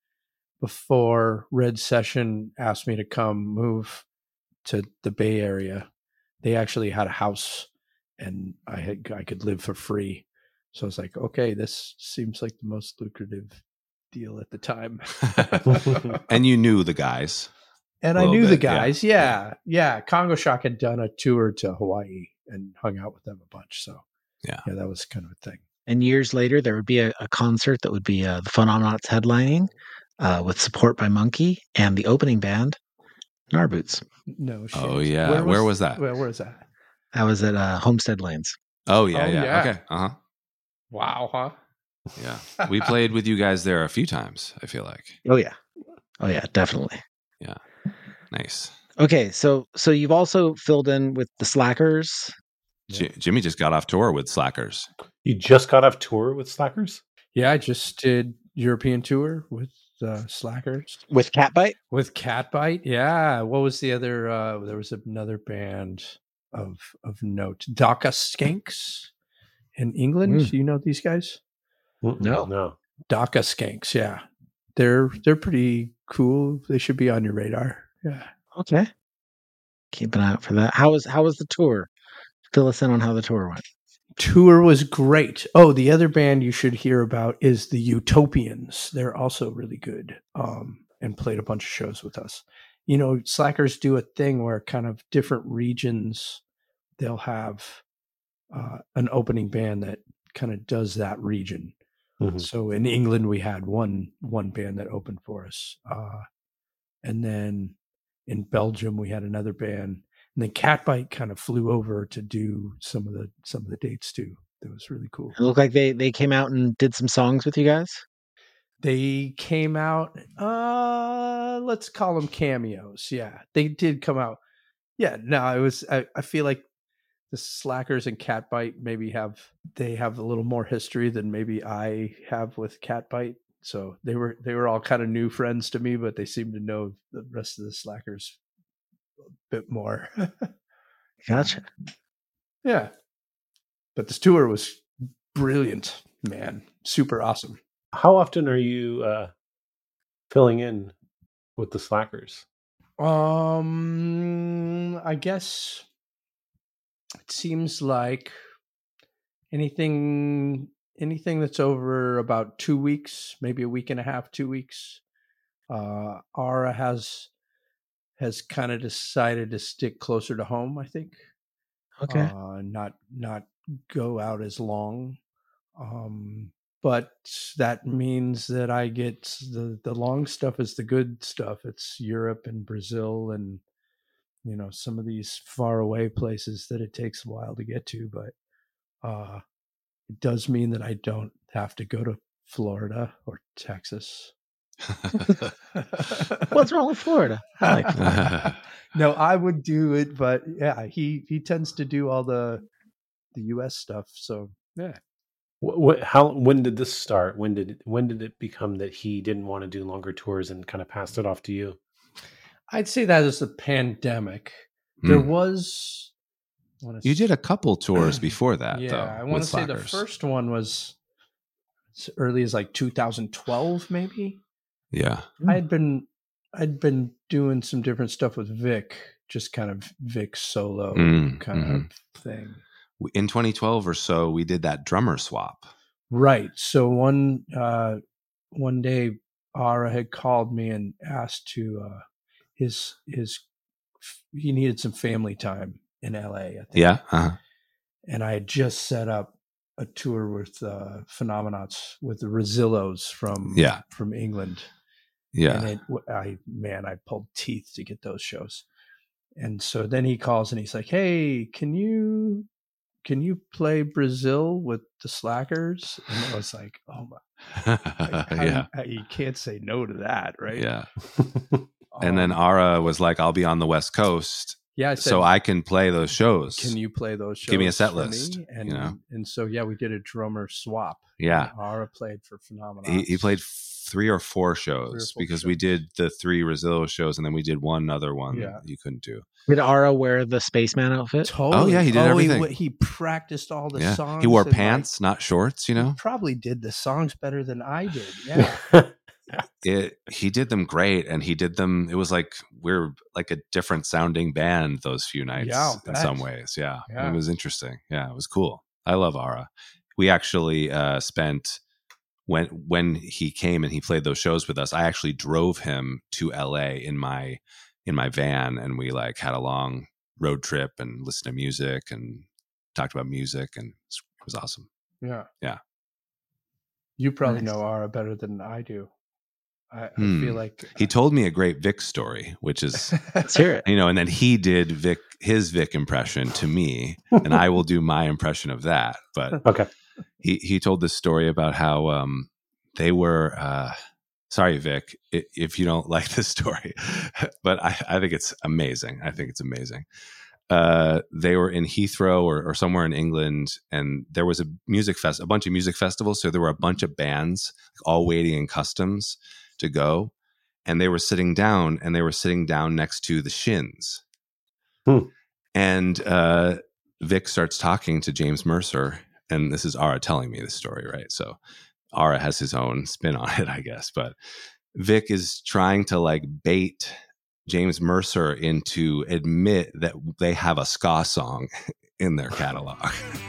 before Red Session asked me to come move to the Bay Area. They actually had a house and I had, I could live for free. So I was like, okay, this seems like the most lucrative deal at the time. And you knew the guys. And A I little knew the bit, yeah. guys. Yeah, yeah. Congo Shock had done a tour to Hawaii and hung out with them a bunch. So Yeah. yeah, that was kind of a thing. And years later, there would be a, a concert that would be uh, the Phenomenauts headlining uh, with support by Monkey and the opening band, Narboots. No shit. Oh, yeah. Where was that? Where, where was that? That was at uh, Homestead Lanes. Oh, yeah, Oh, yeah. yeah. Okay. Uh huh. Wow, huh? Yeah. We played with you guys there a few times, I feel like. Oh yeah, oh yeah, definitely. Nice. Okay, so so you've also filled in with the Slackers. J- Jimmy just got off tour with Slackers. You just got off tour with Slackers? Yeah, I just did European tour with uh, Slackers. With Catbite? With Catbite, yeah. What was the other? Uh, there was another band of of note, Dhaka Skanks in England. Mm. You know these guys? No. No. Dhaka Skanks, yeah. They're they're pretty cool. They should be on your radar. Yeah. Okay. Keep an eye out for that. How was how was the tour? Fill us in on how the tour went. Tour was great. Oh, the other band you should hear about is the Utopians. They're also really good, um, and played a bunch of shows with us. You know, Slackers do a thing where kind of different regions, they'll have uh, an opening band that kind of does that region. Mhm. So in England, we had one one band that opened for us, uh, and then in Belgium we had another band. And then Catbite kind of flew over to do some of the some of the dates too. That was really cool. It looked like they they came out and did some songs with you guys. They came out, uh, let's call them cameos. Yeah, they did come out. Yeah, no, it was, I, I feel like the Slackers and Catbite maybe have, they have a little more history than maybe I have with Catbite. So they were, they were all kind of new friends to me, but they seem to know the rest of the Slackers a bit more. Gotcha. Yeah. But this tour was brilliant, man. Super awesome. How often are you uh, filling in with the Slackers? Um, I guess it seems like anything anything that's over about two weeks, maybe a week and a half, two weeks. Uh, Ara has has kind of decided to stick closer to home, I think. Okay. Uh, not not go out as long. Um, but that means that I get the, the long stuff is the good stuff. It's Europe and Brazil and, you know, some of these far away places that it takes a while to get to. But uh, it does mean that I don't have to go to Florida or Texas. What's wrong with Florida? I like Florida. No, I would do it, but yeah, he he tends to do all the the U S stuff. So yeah, What, what, how? When did this start? When did it, when did it become that he didn't want to do longer tours and kind of passed it off to you? I'd say that is the pandemic. There Mm. was. I wanna You s- did a couple tours before that, Yeah, though. I want to with say the Slackers. first one was as early as like two thousand twelve, maybe. Yeah. I had been I'd been doing some different stuff with Vic, just kind of Vic solo Mm, kind mhm. of thing. In twenty twelve or so, we did that drummer swap. Right. So one uh, one day, Ara had called me and asked to uh, his his he needed some family time in L A. I think. Yeah. Uh-huh. And I had just set up a tour with uh, Phenomenauts with the Rosillos from Yeah. from England. Yeah. And it, I man, I pulled teeth to get those shows. And so then he calls and he's like, "Hey, can you can you play Brazil with the Slackers?" And I was like, "Oh my, like, how do yeah. you, you can't say no to that, right?" Yeah. And then Um, Ara was like, I'll be on the West Coast, yeah, I said, so I can play those shows. "Can you play those shows? Give me a set for list, me?" And you know? and so yeah, we did a drummer swap. Yeah. And Ara played for Phenomenauts. He, he played three or four shows four because we shows. did the three Rosillo shows and then we did one other one Yeah. that you couldn't do. Did Ara wear the spaceman outfit? Totally. yeah, he did oh, everything. He, he practiced all the yeah. songs. He wore and, like, pants, not shorts, you he know? probably did the songs better than I did. Yeah. It, he did them great and he did them. It was like we're like a different sounding band those few nights Yeah, I'll in bet. some ways. Yeah, Yeah. It was interesting. Yeah, it was cool. I love Ara. We actually uh, spent when when he came and he played those shows with us. I actually drove him to L A in my in my van and we like had a long road trip and listened to music and talked about music and it was awesome. Yeah. Yeah. You probably Nice. know Ara better than I do. I, I Hmm. feel like He told me a great Vic story, which is Let's hear it. you know, and then he did Vic his Vic impression to me, and I will do my impression of that. But Okay. he he told this story about how um, they were. Uh, sorry, Vic, i- if you don't like this story, but I, I think it's amazing. I think it's amazing. Uh, they were in Heathrow or, or somewhere in England, and there was a music fest, a bunch of music festivals. So there were a bunch of bands all waiting in customs to go, and they were sitting down, and they were sitting down next to the Shins. Hmm. And uh, Vic starts talking to James Mercer, and this is Ara telling me this story, right? So Ara has his own spin on it, I guess, but Vic is trying to like bait James Mercer into admit that they have a ska song in their catalog.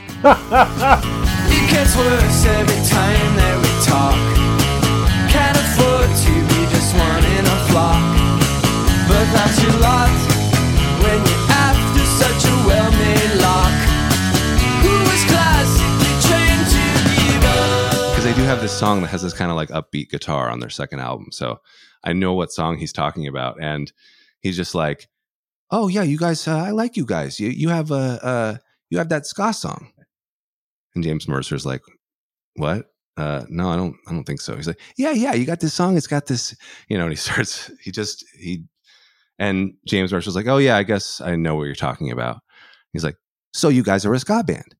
It gets worse every time that we talk. Can't afford to be just one in a flock. But that's your lot when you're after such a well-made lock. Who was classically trained to give up? Because they do have this song that has this kind of like upbeat guitar on their second album. So I know what song he's talking about. And he's just like, oh yeah, you guys, uh, I like you guys. You you have a, uh, you have that ska song. And James Mercer's like, what? Uh, no, I don't, I don't think so. He's like, yeah, yeah, you got this song. It's got this, you know, and he starts, he just, he, and James Mercer's like, oh yeah, I guess I know what you're talking about. He's like, so you guys are a ska band.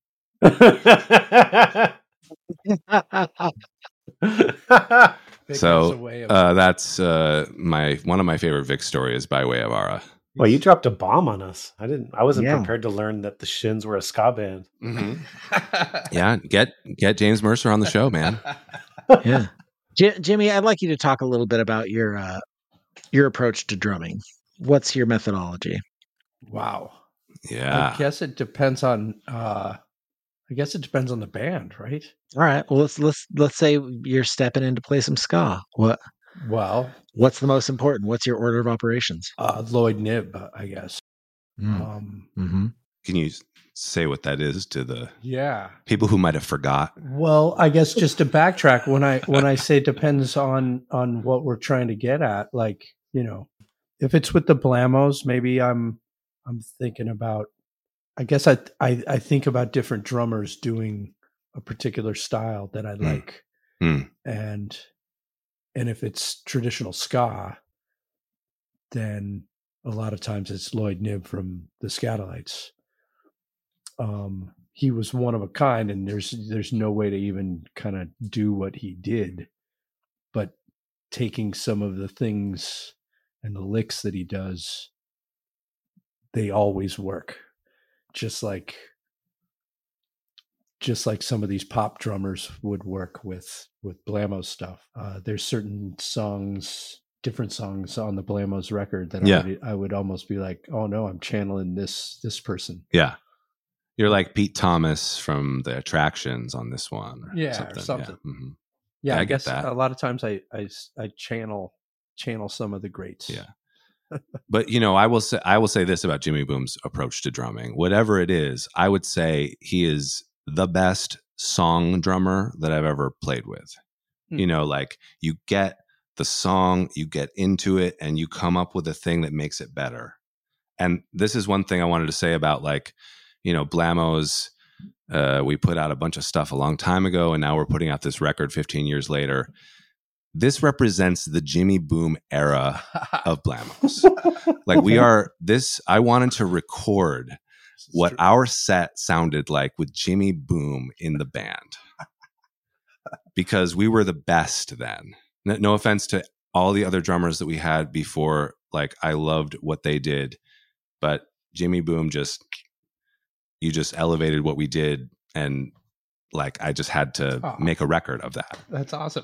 Vic So, has a way of- Uh, that's uh, my one of my favorite Vic stories by way of Ara. Well, you dropped a bomb on us. I didn't. I wasn't Yeah. prepared to learn that the Shins were a ska band. Yeah, get get James Mercer on the show, man. Yeah. J- Jimmy, I'd like you to talk a little bit about your uh, your approach to drumming. What's your methodology? Wow. Yeah, I guess it depends on. Uh, I guess it depends on the band, right? All right. Well, let's let's let's say you're stepping in to play some ska. What Well, what's the most important? What's your order of operations? uh, Lloyd Knibb, I guess. Mm. Um, Mm-hmm. can you say what that is to the yeah. people who might have forgot? Well, I guess just to backtrack, when I when I say depends on on what we're trying to get at, like, you know, if it's with the Blamos, maybe I'm I'm thinking about. I guess I I, I think about different drummers doing a particular style that I Mm. like, Mm. and and if it's traditional ska, then a lot of times it's Lloyd Knibb from the Scatolites. Um, he was one of a kind, and there's there's no way to even kind of do what he did. But taking some of the things and the licks that he does, they always work. Just like just like some of these pop drummers would work with with Blammo stuff. Uh, there's certain songs, different songs on the Blammo's record that Yeah. I, would, I would almost be like, oh no, I'm channeling this this person. Yeah. You're like Pete Thomas from the Attractions on this one. Or Yeah, or something. something. Yeah. Mhm. Yeah, Yeah, I, I get guess that. a lot of times I, I s- I channel channel some of the greats. Yeah. But you know, I will say I will say this about Jimmy Boom's approach to drumming. Whatever it is, I would say he is the best song drummer that I've ever played with. Hmm. You know, like you get the song, you get into it, and you come up with a thing that makes it better. And this is one thing I wanted to say about, like, you know, Blammo's. Uh, we put out a bunch of stuff a long time ago, and now we're putting out this record fifteen years later. This represents the Jimmy Boom era of Blammo's. Like we are this, I wanted to record what our set sounded like with Jimmy Boom in the band, because we were the best then. No, no offense to all the other drummers that we had before. Like I loved what they did, but Jimmy Boom just, you just elevated what we did. And like, I just had to Oh. make a record of that. That's awesome.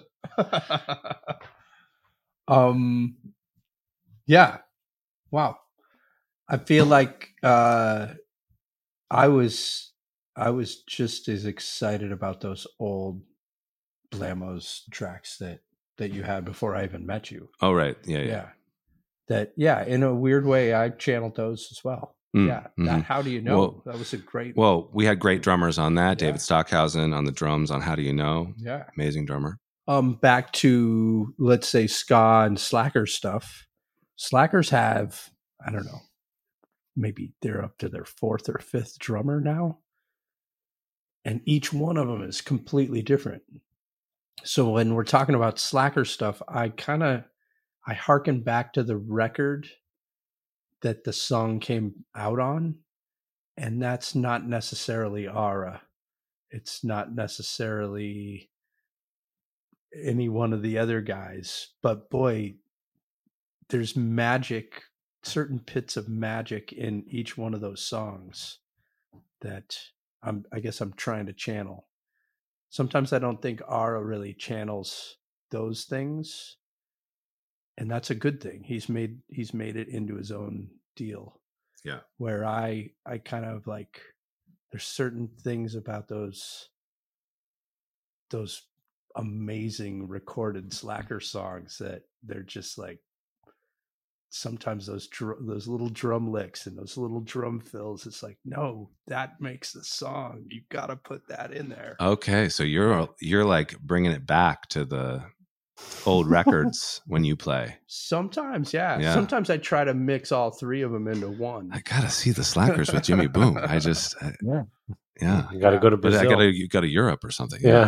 um, yeah. Wow. I feel like uh, I was I was just as excited about those old Blammo's tracks that that you had before I even met you. Oh, right. Yeah. Yeah. Yeah. That yeah, in a weird way, I channeled those as well. Mm, yeah. mhm. That, how do you know? Well- that was a great. Well, we had great drummers on that. Yeah. David Stockhausen on the drums on How Do You Know? yeah. Amazing drummer. Um, back to, let's say, ska and slacker stuff. Slackers have, I don't know, maybe they're up to their fourth or fifth drummer now, and each one of them is completely different. So when we're talking about slacker stuff, I kind of I hearken back to the record that the song came out on, and that's not necessarily Ara. It's not necessarily any one of the other guys, but boy, there's magic, certain pits of magic in each one of those songs that I'm, I guess I'm trying to channel. Sometimes I don't think Ara really channels those things, and that's a good thing. He's made he's made it into his own deal. Yeah. Where I I kind of like, there's certain things about those those amazing recorded slacker songs that they're just like, sometimes those dr- those little drum licks and those little drum fills, it's like, no, that makes the song. You got to put that in there. Okay. So you're, you're like bringing it back to the old records when you play. Sometimes, yeah. Yeah. Sometimes I try to mix all three of them into one. I got to see the Slackers with Jimmy Boom. I just, I, Yeah. yeah. You got to go to But Brazil. I got to, you go to Europe or something. yeah.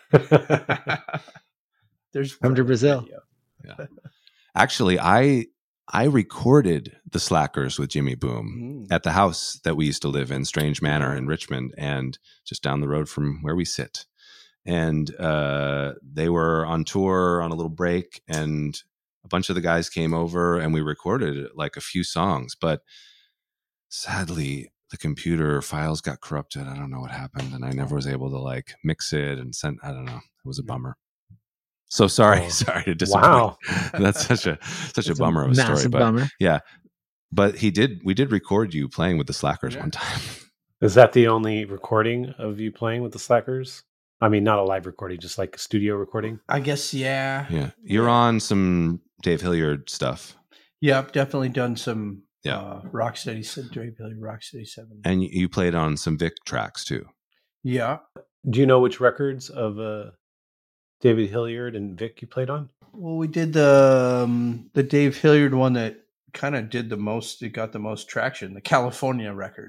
There's Come to Brazil. video. Actually, I, I recorded the Slackers with Jimmy Boom Mm. at the house that we used to live in, Strange Manor in Richmond, and just down the road from where we sit. And uh, they were on tour on a little break, and a bunch of the guys came over, and we recorded like a few songs. But sadly, the computer files got corrupted. I don't know what happened, and I never was able to like mix it and send. I don't know. It was a bummer. So sorry, Oh. sorry to disappoint. Wow. That's such a such a It's bummer of a story. massive But bummer. yeah, but he did. We did record you playing with the Slackers Yeah. one time. Is that the only recording of you playing with the Slackers? I mean, not a live recording, just like a studio recording. I guess, yeah. Yeah, you're on some Dave Hilliard stuff, Yeah, I've definitely done some Yeah. uh, Rocksteady, Dave Hilliard, Rocksteady seven. and you- you played on some Vic tracks too. Yeah. Do you know which records of uh, David Hilliard and Vic you played on? Well, we did the um, the Dave Hilliard one that kind of did the most. It got the most traction. The California record.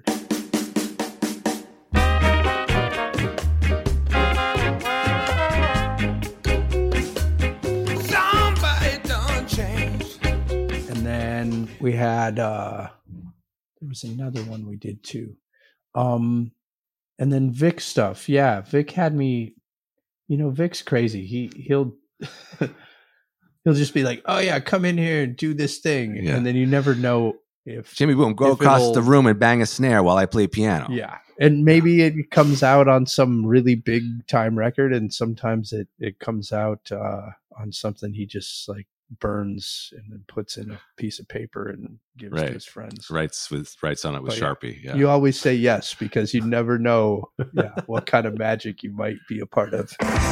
Somebody done changed. And then we had uh there was another one we did too. Um and then Vic stuff. Yeah, Vic had me. You know, Vic's crazy. He he'll he'll just be like, "Oh yeah, come in here and do this thing," Yeah. and then you never know if Jimmy Boom, go if across it'll- the room and bang a snare while I play piano. Yeah, and maybe it comes out on some really big time record, and sometimes it it comes out uh, on something he just like burns and then puts in a piece of paper and gives Right. to his friends. Writes with writes on it with But yeah, Sharpie. Yeah. You always say yes because you never know yeah, what kind of magic you might be a part of.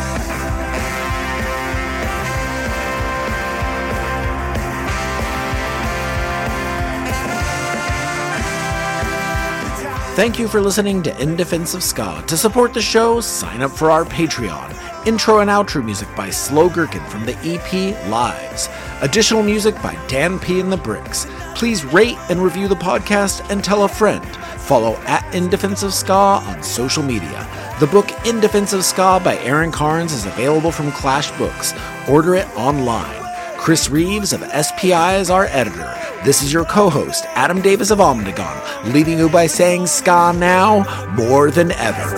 Thank you for listening to In Defense of Ska. To support the show, sign up for our Patreon. Intro and outro music by Slow Gherkin from the E P Lives. Additional music by Dan P. and the Bricks. Please rate and review the podcast and tell a friend. Follow at In Defense of Ska on social media. The book In Defense of Ska by Aaron Carnes is available from Clash Books. Order it online. Chris Reeves of S P I is our editor. This is your co-host, Adam Davis of Omnigone, leaving you by saying ska now more than ever.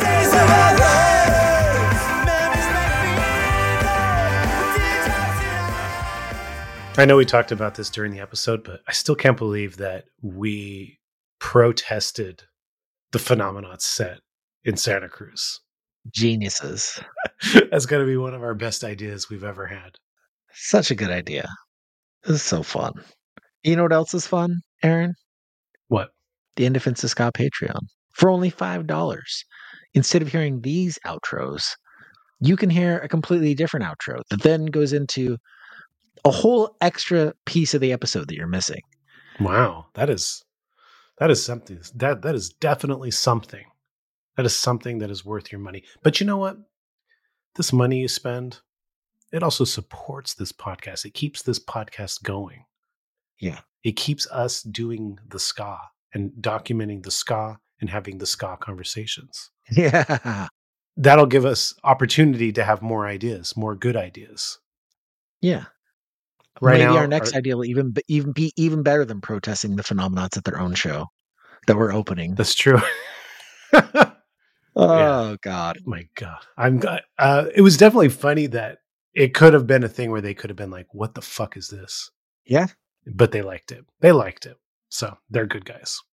I know we talked about this during the episode, but I still can't believe that we protested the Phenomenauts set in Santa Cruz. Geniuses. That's got to be one of our best ideas we've ever had. Such a good idea. This is so fun. You know what else is fun, Aaron? What? The In Defense of Ska Patreon. For only five dollars. Instead of hearing these outros, you can hear a completely different outro that then goes into a whole extra piece of the episode that you're missing. Wow, that is that is something. That that is definitely something. That is something that is worth your money. But you know what? This money you spend, it also supports this podcast. It keeps this podcast going. Yeah. It keeps us doing the ska and documenting the ska and having the ska conversations. Yeah. That'll give us opportunity to have more ideas, more good ideas. Yeah. Right Maybe now, our next our- idea will even be, even be even better than protesting the Phenomenauts at their own show that we're opening. That's true. Oh God. My God. I'm uh, it was definitely funny that it could have been a thing where they could have been like, what the fuck is this? Yeah. But they liked it. They liked it. So they're good guys.